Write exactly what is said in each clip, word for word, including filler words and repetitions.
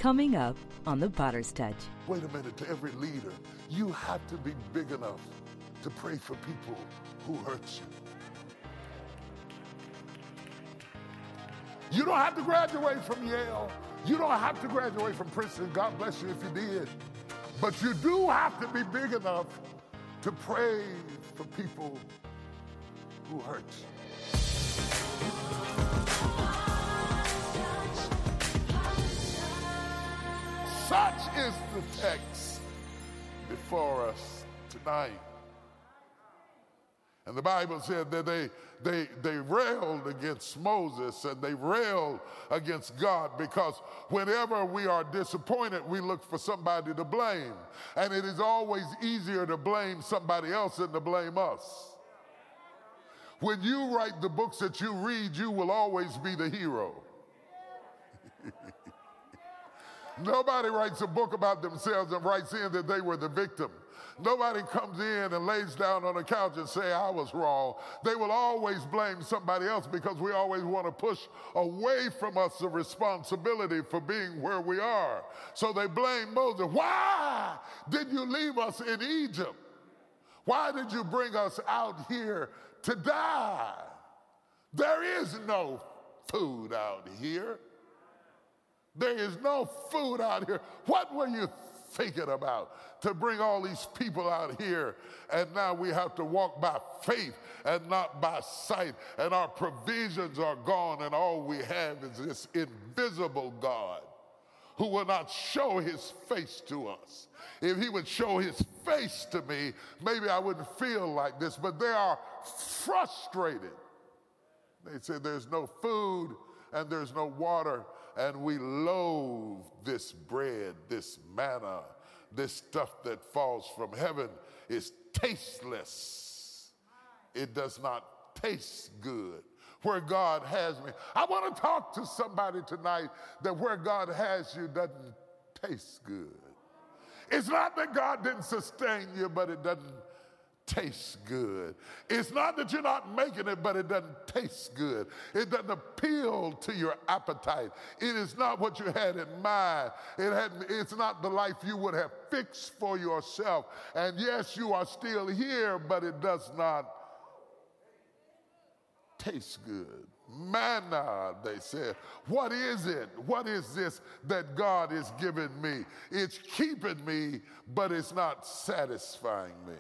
Coming up on The Potter's Touch. Wait a minute, to every leader, you have to be big enough to pray for people who hurt you. You don't have to graduate from Yale. You don't have to graduate from Princeton. God bless you if you did. But you do have to be big enough to pray for people who hurt you. Such is the text before us tonight. And the Bible said that they, they, they railed against Moses and they railed against God, because whenever we are disappointed, we look for somebody to blame. And it is always easier to blame somebody else than to blame us. When you write the books that you read, you will always be the hero. Nobody writes a book about themselves and writes in that they were the victim. Nobody comes in and lays down on the couch and say, I was wrong. They will always blame somebody else, because we always want to push away from us the responsibility for being where we are. So they blame Moses. Why did you leave us in Egypt? Why did you bring us out here to die? There is no food out here. There is no food out here. What were you thinking about to bring all these people out here? And now we have to walk by faith and not by sight. And our provisions are gone, and all we have is this invisible God who will not show his face to us. If he would show his face to me, maybe I wouldn't feel like this. But they are frustrated. They say there's no food and there's no water, and we loathe this bread, this manna, this stuff that falls from heaven is tasteless. It does not taste good. Where God has me, I want to talk to somebody tonight that where God has you doesn't taste good. It's not that God didn't sustain you, but it doesn't taste good. It's not that you're not making it, but it doesn't taste good. It doesn't appeal to your appetite. It is not what you had in mind. It had, it's not the life you would have fixed for yourself. And yes, you are still here, but it does not taste good. Manna, they said. What is it? What is this that God is giving me? It's keeping me, but it's not satisfying me.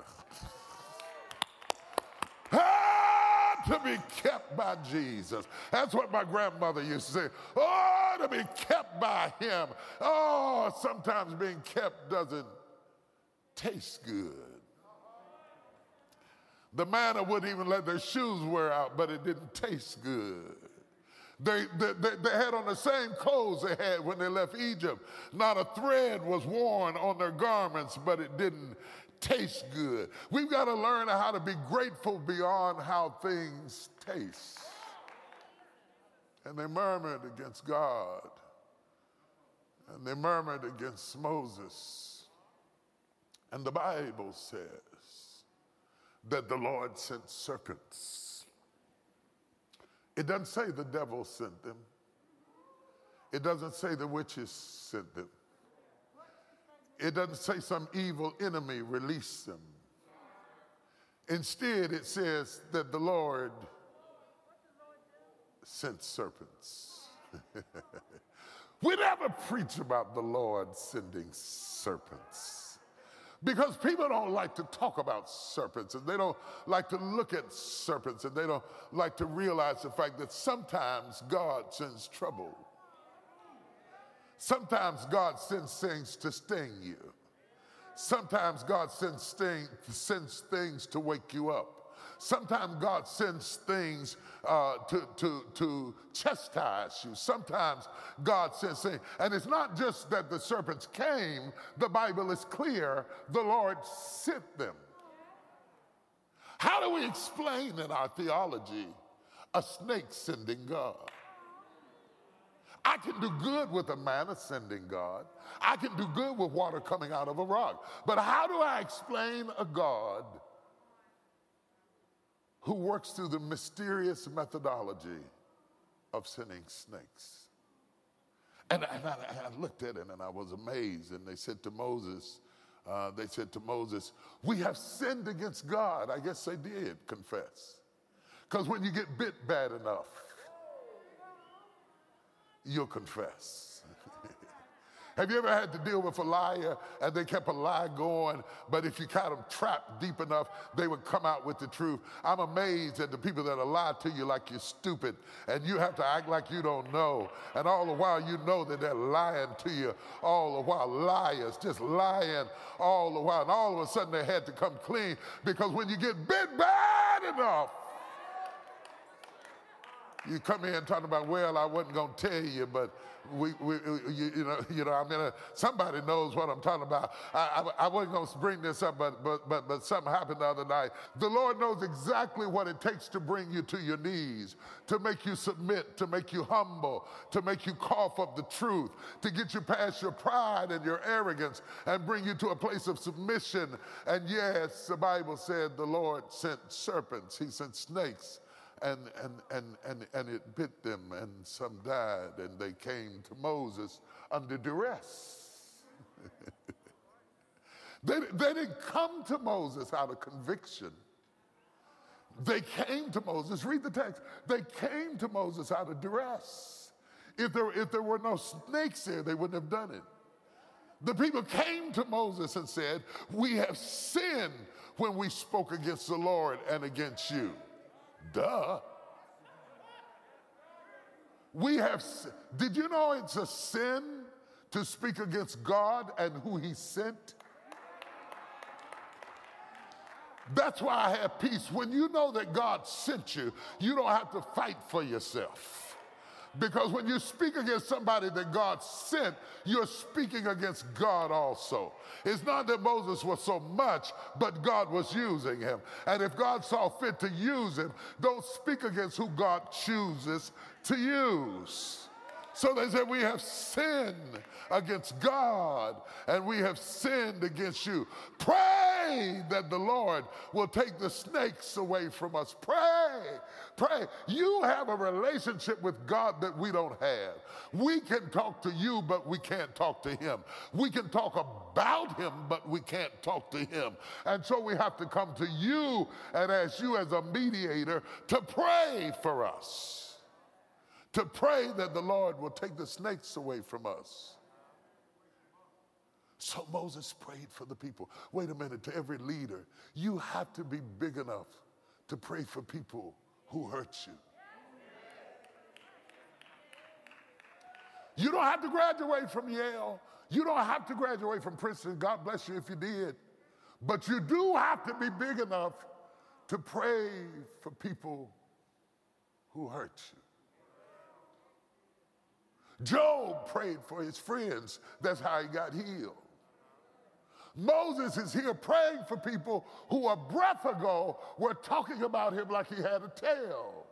Ah, to be kept by Jesus. That's what my grandmother used to say. Oh, to be kept by him. Oh, sometimes being kept doesn't taste good. The manna wouldn't even let their shoes wear out, but it didn't taste good. They, they, they, they had on the same clothes they had when they left Egypt. Not a thread was worn on their garments, but it didn't taste good. We've got to learn how to be grateful beyond how things taste. And they murmured against God. And they murmured against Moses. And the Bible says that the Lord sent serpents. It doesn't say the devil sent them. It doesn't say the witches sent them. It doesn't say some evil enemy released them. Instead, it says that the Lord sent serpents. We never preach about the Lord sending serpents, because people don't like to talk about serpents, and they don't like to look at serpents, and they don't like to realize the fact that sometimes God sends trouble. Sometimes God sends things to sting you. Sometimes God sends, sting, sends things to wake you up. Sometimes God sends things uh, to, to, to chastise you. Sometimes God sends things. And it's not just that the serpents came. The Bible is clear. The Lord sent them. How do we explain in our theology a snake sending God? I can do good with a man ascending God. I can do good with water coming out of a rock. But how do I explain a God who works through the mysterious methodology of sending snakes? And, and I, I looked at it and I was amazed. And they said to Moses, uh, they said to Moses, we have sinned against God. I guess they did confess. Because when you get bit bad enough, you'll confess. Have you ever had to deal with a liar and they kept a lie going, but if you got them trapped deep enough, they would come out with the truth? I'm amazed at the people that will lie to you like you're stupid and you have to act like you don't know. And all the while you know that they're lying to you all the while. Liars, just lying all the while. And all of a sudden they had to come clean, because when you get bit bad enough, you come in talking about, well, I wasn't going to tell you, but we, we you, you know, you know, I mean, uh, somebody knows what I'm talking about. I, I, I wasn't going to bring this up, but, but, but, but something happened the other night. The Lord knows exactly what it takes to bring you to your knees, to make you submit, to make you humble, to make you cough up the truth, to get you past your pride and your arrogance and bring you to a place of submission. And yes, the Bible said the Lord sent serpents. He sent snakes. And, and, and, and, and it bit them, and some died, and they came to Moses under duress. they, they didn't come to Moses out of conviction. They came to Moses, read the text, they came to Moses out of duress. If there, if there were no snakes there, they wouldn't have done it. The people came to Moses and said, we have sinned when we spoke against the Lord and against you. Duh. We have, did you know it's a sin to speak against God and who he sent? That's why I have peace. When you know that God sent you, you don't have to fight for yourself. Because when you speak against somebody that God sent, you're speaking against God also. It's not that Moses was so much, but God was using him. And if God saw fit to use him, don't speak against who God chooses to use. So they said, we have sinned against God and we have sinned against you. Pray that the Lord will take the snakes away from us. Pray, pray. You have a relationship with God that we don't have. We can talk to you, but we can't talk to him. We can talk about him, but we can't talk to him. And so we have to come to you and ask you as a mediator to pray for us. To pray that the Lord will take the snakes away from us. So Moses prayed for the people. Wait a minute, to every leader, you have to be big enough to pray for people who hurt you. You don't have to graduate from Yale. You don't have to graduate from Princeton. God bless you if you did. But you do have to be big enough to pray for people who hurt you. Job prayed for his friends. That's how he got healed. Moses is here praying for people who a breath ago were talking about him like he had a tail.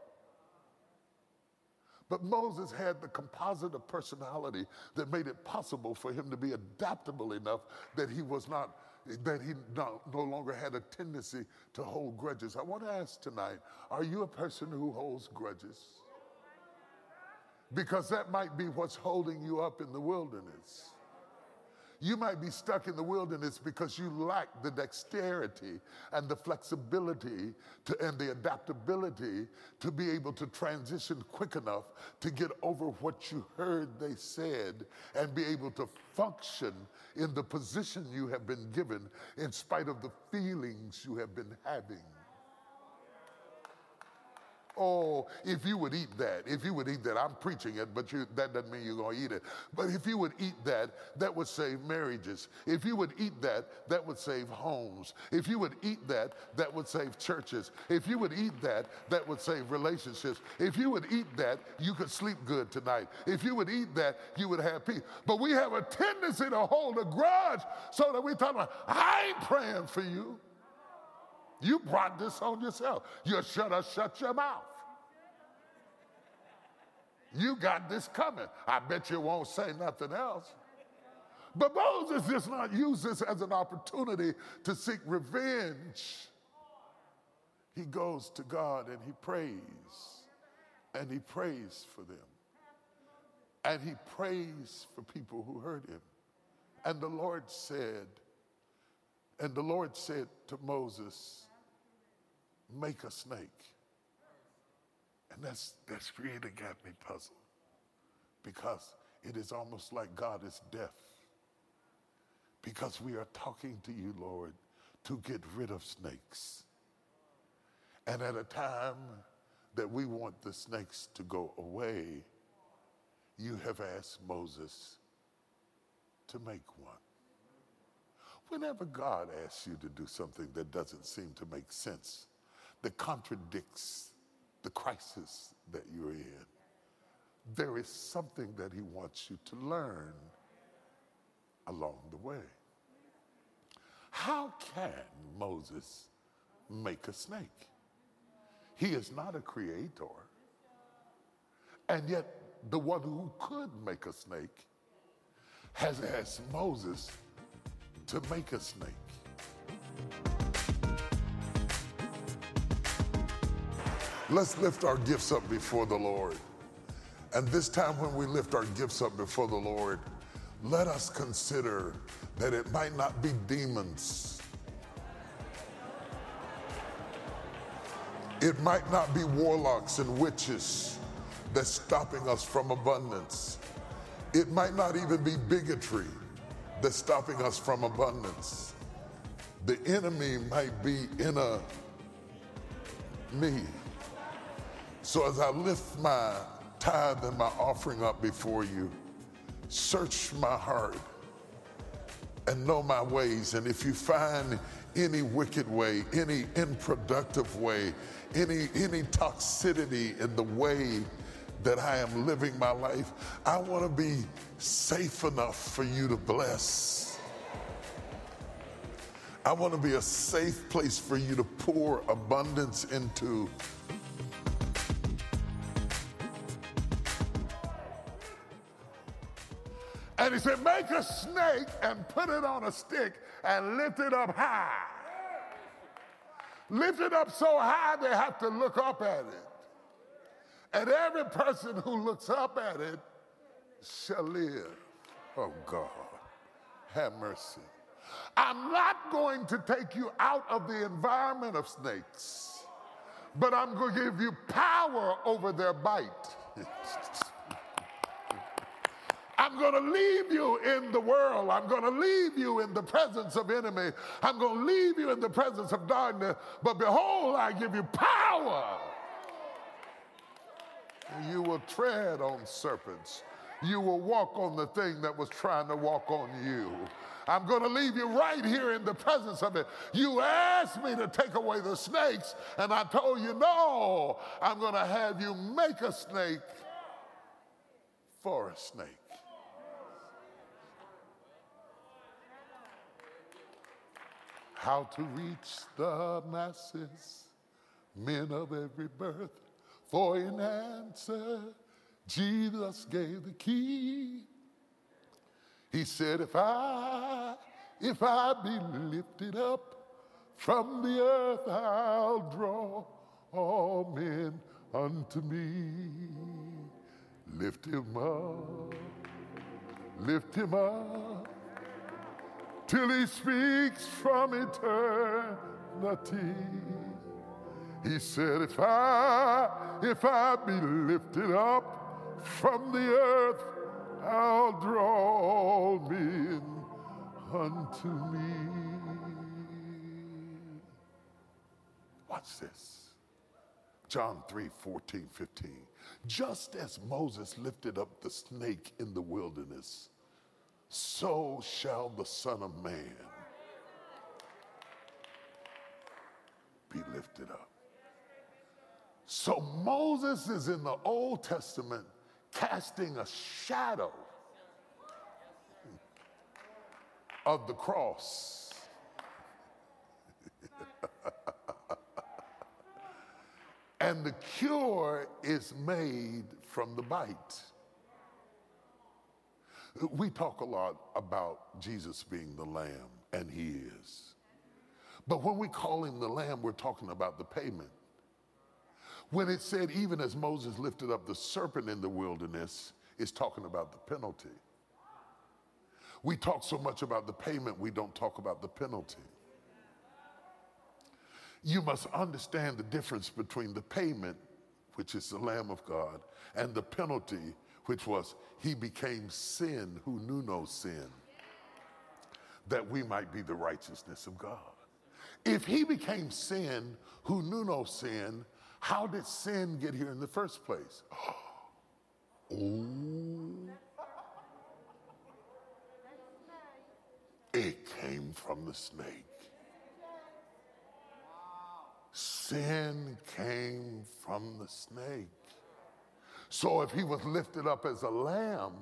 But Moses had the composite of personality that made it possible for him to be adaptable enough that he was not, that he no, no longer had a tendency to hold grudges. I want to ask tonight, are you a person who holds grudges? Because that might be what's holding you up in the wilderness. You might be stuck in the wilderness because you lack the dexterity and the flexibility to, and the adaptability to be able to transition quick enough to get over what you heard they said and be able to function in the position you have been given in spite of the feelings you have been having. Oh, if you would eat that, if you would eat that, I'm preaching it, but you, that doesn't mean you're going to eat it. But if you would eat that, that would save marriages. If you would eat that, that would save homes. If you would eat that, that would save churches. If you would eat that, that would save relationships. If you would eat that, you could sleep good tonight. If you would eat that, you would have peace. But we have a tendency to hold a grudge so that we talk about, I ain't praying for you. You brought this on yourself. You should have shut your mouth. You got this coming. I bet you won't say nothing else. But Moses does not use this as an opportunity to seek revenge. He goes to God and he prays. And he prays for them. And he prays for people who hurt him. And the Lord said, and the Lord said to Moses, make a snake. And that's, that's really got me puzzled, because it is almost like God is deaf. Because we are talking to you, Lord, to get rid of snakes. And at a time that we want the snakes to go away, you have asked Moses to make one. Whenever God asks you to do something that doesn't seem to make sense, that contradicts the crisis that you're in, there is something that he wants you to learn along the way. How can Moses make a snake? He is not a creator. And yet the one who could make a snake has asked Moses to make a snake. Let's lift our gifts up before the Lord. And this time when we lift our gifts up before the Lord, let us consider that it might not be demons. It might not be warlocks and witches that's stopping us from abundance. It might not even be bigotry that's stopping us from abundance. The enemy might be in a me. So as I lift my tithe and my offering up before you, search my heart and know my ways. And if you find any wicked way, any unproductive way, any, any toxicity in the way that I am living my life, I want to be safe enough for you to bless. I want to be a safe place for you to pour abundance into. And he said, make a snake and put it on a stick and lift it up high. Lift it up so high they have to look up at it. And every person who looks up at it shall live. Oh God, have mercy. I'm not going to take you out of the environment of snakes, but I'm going to give you power over their bite. I'm going to leave you in the world. I'm going to leave you in the presence of enemy. I'm going to leave you in the presence of darkness. But behold, I give you power. You will tread on serpents. You will walk on the thing that was trying to walk on you. I'm going to leave you right here in the presence of it. You asked me to take away the snakes, and I told you, no, I'm going to have you make a snake for a snake. How to reach the masses, men of every birth, for in answer, Jesus gave the key. He said, if I, if I be lifted up from the earth, I'll draw all men unto me. Lift him up, lift him up, till he speaks from eternity. He said, if I, if I be lifted up from the earth, I'll draw all men unto me. Watch this. John three, fourteen, fifteen. Just as Moses lifted up the snake in the wilderness, so shall the Son of Man be lifted up. So Moses is in the Old Testament casting a shadow of the cross. And the cure is made from the bite. We talk a lot about Jesus being the Lamb, and he is. But when we call him the Lamb, we're talking about the payment. When it said, even as Moses lifted up the serpent in the wilderness, is talking about the penalty. We talk so much about the payment, we don't talk about the penalty. You must understand the difference between the payment, which is the Lamb of God, and the penalty, which was he became sin who knew no sin, that we might be the righteousness of God. If he became sin who knew no sin, how did sin get here in the first place? Oh, it came from the snake. Sin came from the snake. So if he was lifted up as a lamb,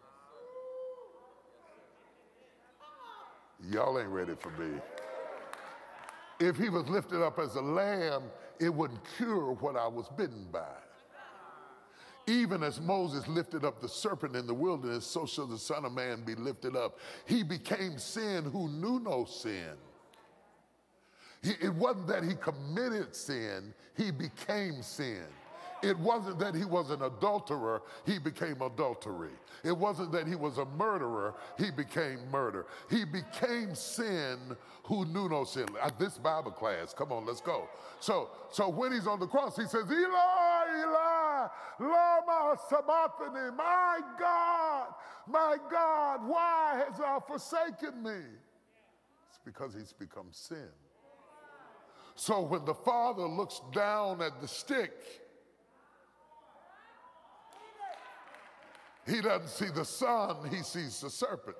y'all ain't ready for me. If he was lifted up as a lamb, it wouldn't cure what I was bitten by. Even as Moses lifted up the serpent in the wilderness, so shall the Son of Man be lifted up. He became sin who knew no sin. He, it wasn't that he committed sin, he became sin. It wasn't that he was an adulterer, he became adultery. It wasn't that he was a murderer, he became murder. He became sin who knew no sin. At this Bible class, come on, let's go. So, so when he's on the cross, he says, Eli, Eli, lama sabachthani, my God, my God, why hast thou forsaken me? It's because he's become sin. So when the Father looks down at the stick, he doesn't see the Son, he sees the serpent.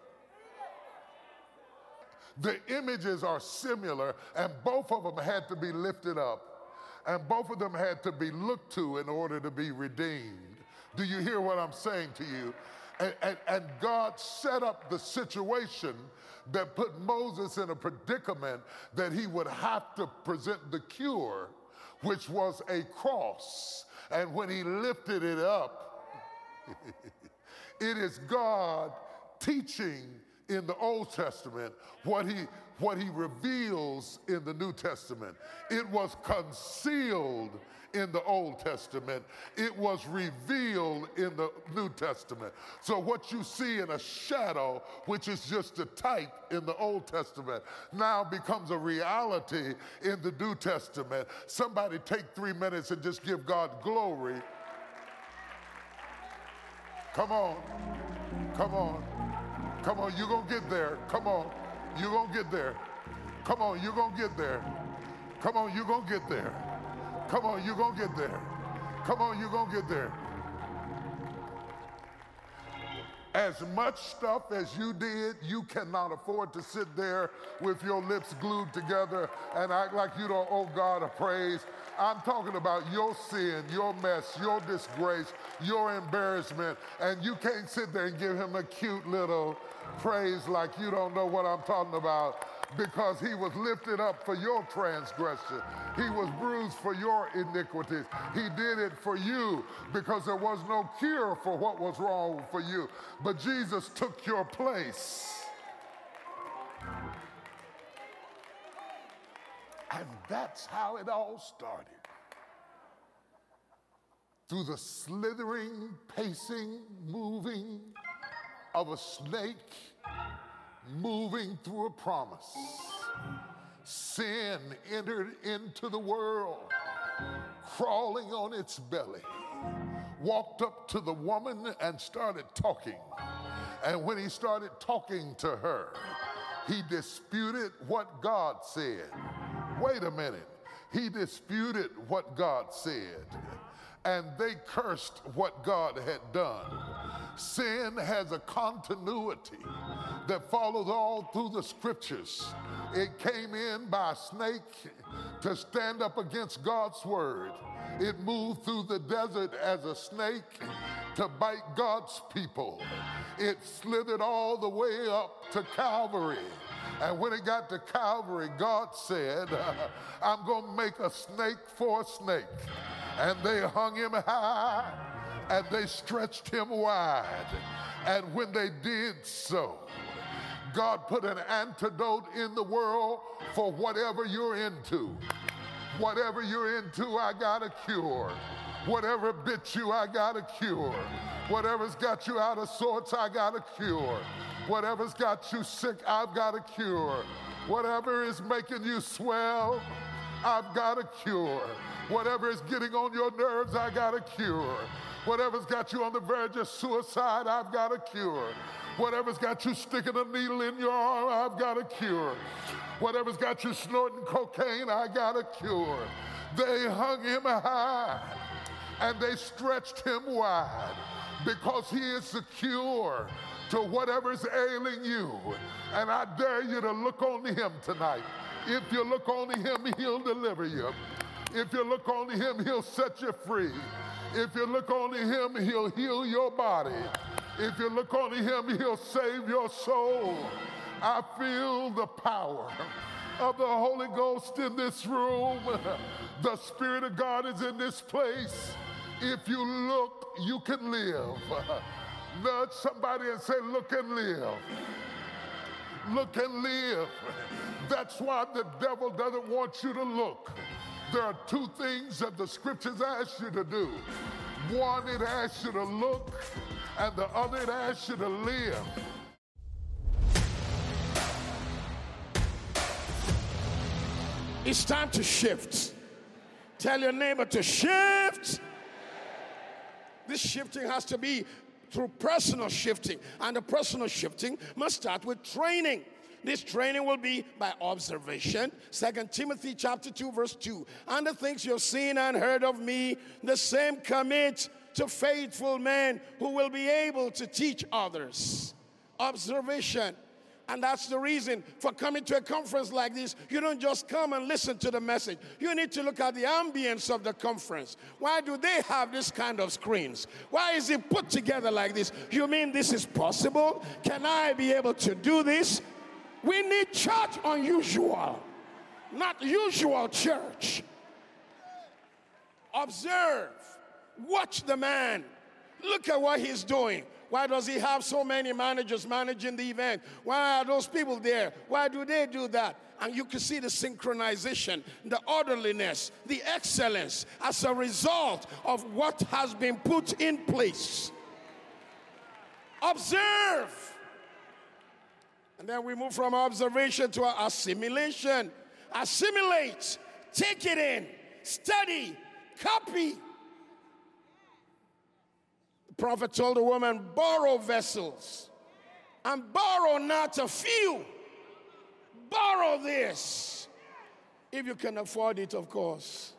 The images are similar, and both of them had to be lifted up, and both of them had to be looked to in order to be redeemed. Do you hear what I'm saying to you? And, and, and God set up the situation that put Moses in a predicament that he would have to present the cure, which was a cross. And when he lifted it up, it is God teaching in the Old Testament what he, what he reveals in the New Testament. It was concealed in the Old Testament. It was revealed in the New Testament. So what you see in a shadow, which is just a type in the Old Testament, now becomes a reality in the New Testament. Somebody take three minutes and just give God glory. Come on, come on, come on, you're gonna get there. Come on, you're gonna get there. Come on, you're gonna get there. Come on, you're gonna get there. Come on, you're gonna get there. Come on, you're gonna get there. As much stuff as you did, you cannot afford to sit there with your lips glued together and act like you don't owe God a praise. I'm talking about your sin, your mess, your disgrace, your embarrassment, and you can't sit there and give him a cute little praise like you don't know what I'm talking about, because he was lifted up for your transgression. He was bruised for your iniquities. He did it for you because there was no cure for what was wrong for you. But Jesus took your place. And that's how it all started. Through the slithering, pacing, moving of a snake moving through a promise. Sin entered into the world, crawling on its belly, walked up to the woman and started talking. And when he started talking to her, he disputed what God said. Wait a minute. He disputed what God said, and they cursed what God had done. Sin has a continuity that follows all through the scriptures. It came in by a snake to stand up against God's word. It moved through the desert as a snake to bite God's people. It slithered all the way up to Calvary. And when it got to Calvary, God said, I'm going to make a snake for a snake. And they hung him high, and they stretched him wide. And when they did so, God put an antidote in the world for whatever you're into. Whatever you're into, I got a cure. Whatever bit you, I got a cure. Whatever's got you out of sorts, I got a cure. Whatever's got you sick, I've got a cure. Whatever is making you swell, I've got a cure. Whatever is getting on your nerves, I got a cure. Whatever's got you on the verge of suicide, I've got a cure. Whatever's got you sticking a needle in your arm, I've got a cure. Whatever's got you snorting cocaine, I got a cure. They hung him high and they stretched him wide because he is the cure to whatever's ailing you. And I dare you to look on him tonight. If you look on him, he'll deliver you. If you look on him, he'll set you free. If you look on him, he'll heal your body. If you look on him, he'll save your soul. I feel the power of the Holy Ghost in this room. The Spirit of God is in this place. If you look, you can live. Nudge somebody and say, look and live. Look and live. That's why the devil doesn't want you to look. There are two things that the scriptures ask you to do. One, it asks you to look, and the other, it asks you to live. It's time to shift. Tell your neighbor to shift. This shifting has to be through personal shifting, and the personal shifting must start with training. This training will be by observation. Second Timothy chapter two, verse two. And the things you've seen and heard of me, the same commit to faithful men who will be able to teach others. Observation. And that's the reason for coming to a conference like this. You don't just come and listen to the message. You need to look at the ambience of the conference. Why do they have this kind of screens? Why is it put together like this? You mean this is possible? Can I be able to do this? We need church unusual, not usual church. Observe. Watch the man. Look at what he's doing. Why does he have so many managers managing the event? Why are those people there? Why do they do that? And you can see the synchronization, the orderliness, the excellence as a result of what has been put in place. Observe. And then we move from observation to assimilation. Assimilate. Take it in. Study. Copy. The prophet told the woman, borrow vessels. And borrow not a few. Borrow this. If you can afford it, of course.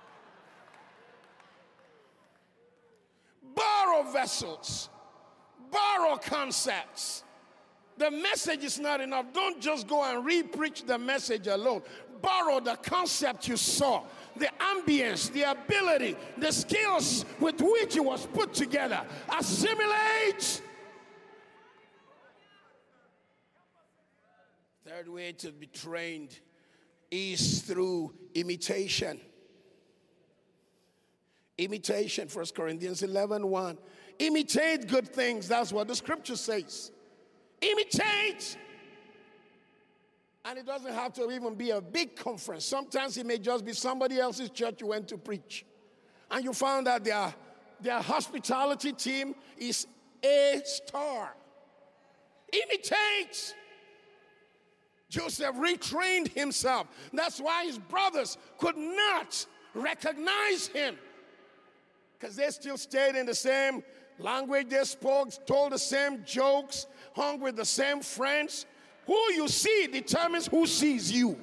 Borrow vessels. Borrow concepts. The message is not enough. Don't just go and re-preach the message alone. Borrow the concept you saw, the ambience, the ability, the skills with which it was put together. Assimilate. Third way to be trained is through imitation. Imitation, First Corinthians eleven one. Imitate good things. That's what the scripture says. Imitate. And it doesn't have to even be a big conference. Sometimes it may just be somebody else's church you went to preach. And you found that their, their hospitality team is a star. Imitate. Joseph retrained himself. That's why his brothers could not recognize him. Because they still stayed in the same language they spoke, told the same jokes, hung with the same friends. Who you see determines who sees you.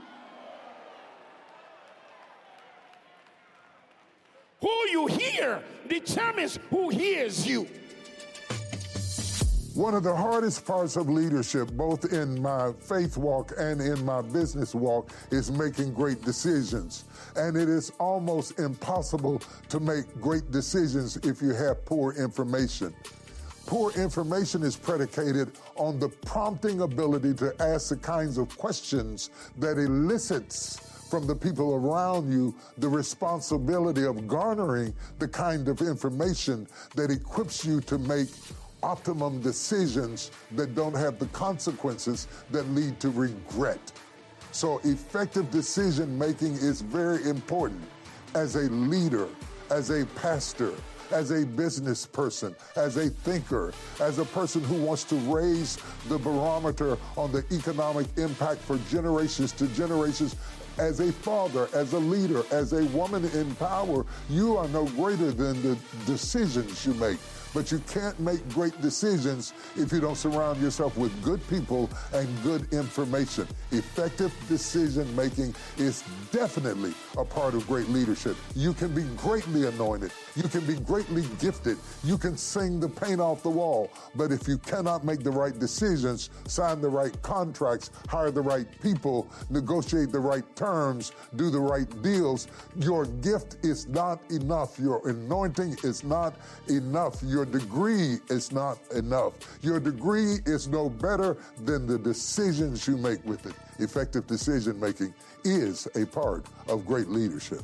Who you hear determines who hears you. One of the hardest parts of leadership, both in my faith walk and in my business walk, is making great decisions. And it is almost impossible to make great decisions if you have poor information. Poor information is predicated on the prompting ability to ask the kinds of questions that elicits from the people around you the responsibility of garnering the kind of information that equips you to make optimum decisions that don't have the consequences that lead to regret. So effective decision making is very important. As a leader, as a pastor, as a business person, as a thinker, as a person who wants to raise the barometer on the economic impact for generations to generations. As a father, as a leader, as a woman in power, you are no greater than the decisions you make. But you can't make great decisions if you don't surround yourself with good people and good information. Effective decision making is definitely a part of great leadership. You can be greatly anointed. You can be greatly gifted. You can sing the paint off the wall. But if you cannot make the right decisions, sign the right contracts, hire the right people, negotiate the right terms, do the right deals, your gift is not enough. Your anointing is not enough. Your degree is not enough. Your degree is no better than the decisions you make with it. Effective decision making is a part of great leadership.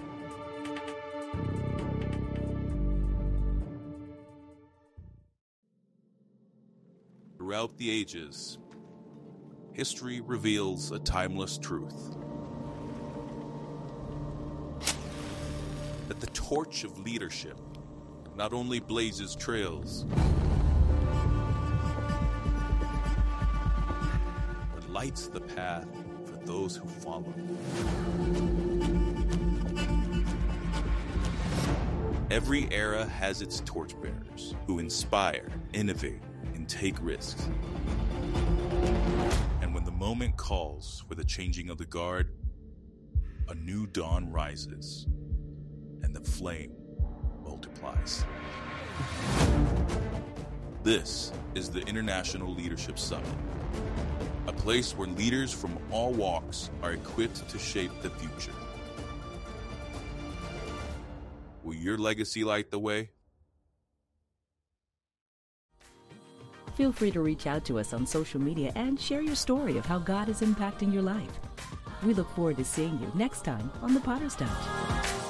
Throughout the ages, history reveals a timeless truth. That the torch of leadership not only blazes trails, but lights the path for those who follow. Every era has its torchbearers who inspire, innovate, and take risks. And when the moment calls for the changing of the guard, a new dawn rises, and the flame multiplies. This is the International Leadership Summit, a place where leaders from all walks are equipped to shape the future. Will your legacy light the way? Feel free to reach out to us on social media and share your story of how God is impacting your life. We look forward to seeing you next time on The Potter's Touch.